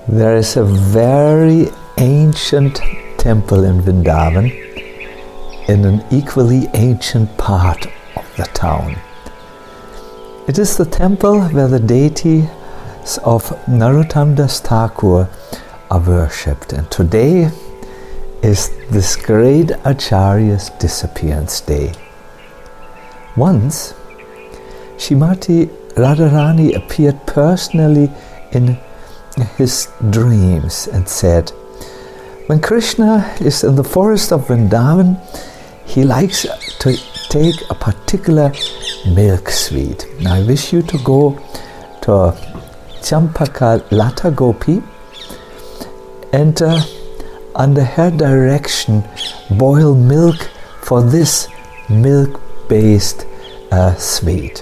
There is a very ancient temple in Vrindavan, in an equally ancient part of the town. It is the temple where the deities of Narottam Das Thakur are worshipped, and today is this great Acharya's disappearance day. Once, Srimati Radharani appeared personally in his dreams and said, when Krishna is in the forest of Vrindavan, he likes to take a particular milk sweet. Now I wish you to go to Champaka Lata Gopi and under her direction boil milk for this milk-based sweet.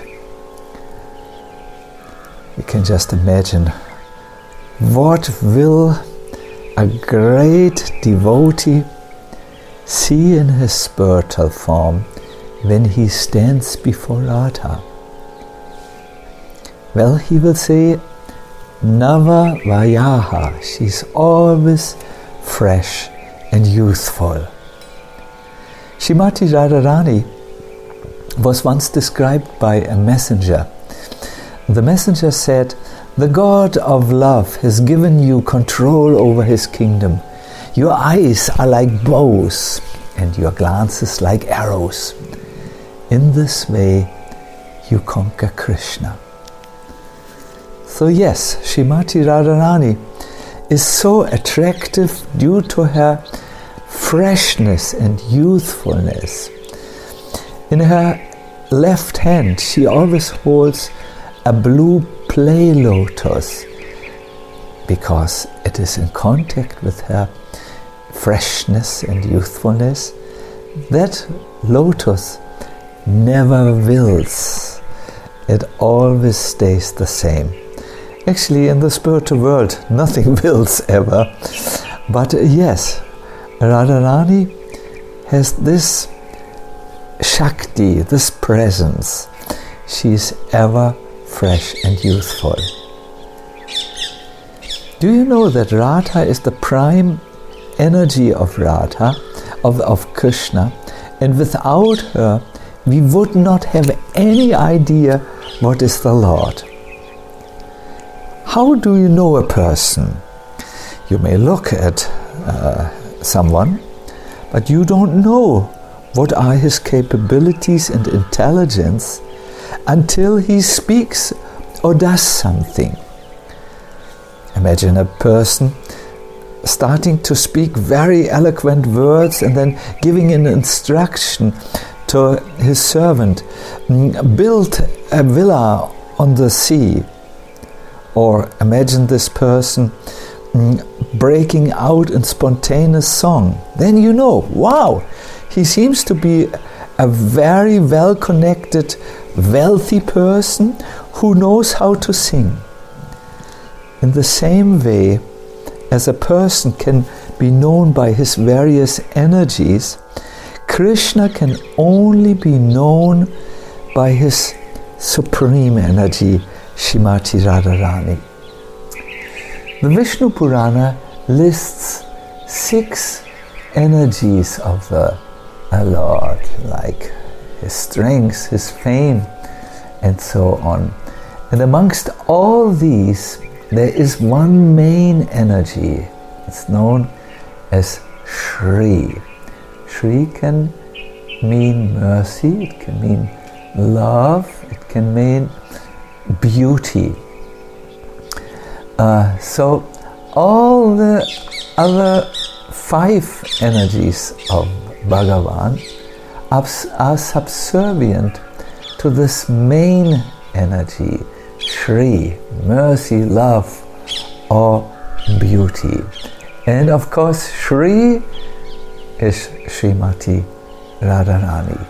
You can just imagine what will a great devotee see in his spiritual form when he stands before Radha. Well, he will say, Nava Vayaha, she's always fresh and youthful. Srimati Radharani was once described by a messenger. The messenger said, the God of love has given you control over his kingdom. Your eyes are like bows and your glances like arrows. In this way you conquer Krishna. So yes, Srimati Radharani is so attractive due to her freshness and youthfulness. In her left hand she always holds a blue play lotus because it is in contact with her freshness and youthfulness. That lotus never wilts. It always stays the same. Actually, in the spiritual world, nothing wilts ever. But yes, Radharani has this Shakti, this presence. She is ever fresh and youthful. Do you know that Radha is the prime energy of Radha, of Krishna, and without her we would not have any idea what is the Lord? How do you know a person? You may look at someone, but you don't know what are his capabilities and intelligence until he speaks or does something. Imagine a person starting to speak very eloquent words and then giving an instruction to his servant, build a villa on the sea. Or imagine this person breaking out in spontaneous song. Then you know, wow, he seems to be a very well-connected, wealthy person who knows how to sing. In the same way as a person can be known by his various energies, Krishna can only be known by his supreme energy, Srimati Radharani. The Vishnu Purana lists 6 energies of the Lord, like his strength, his fame, and so on. And amongst all these, there is one main energy. It's known as Shri. Shri can mean mercy, it can mean love, it can mean beauty. So all the other 5 energies of Bhagavan are subservient to this main energy, Shri, mercy, love, or beauty. And of course, Shri is Srimati Radharani.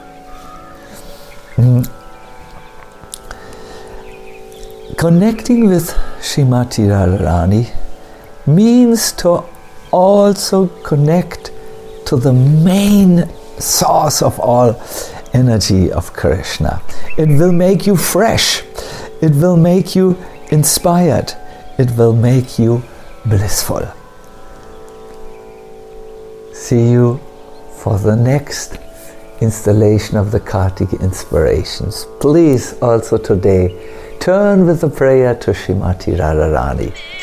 Connecting with Srimati Radharani means to also connect to the main source of all energy of Krishna. It will make you fresh. It will make you inspired. It will make you blissful. See you for the next installation of the Kartika inspirations. Please also today turn with a prayer to Srimati Radharani.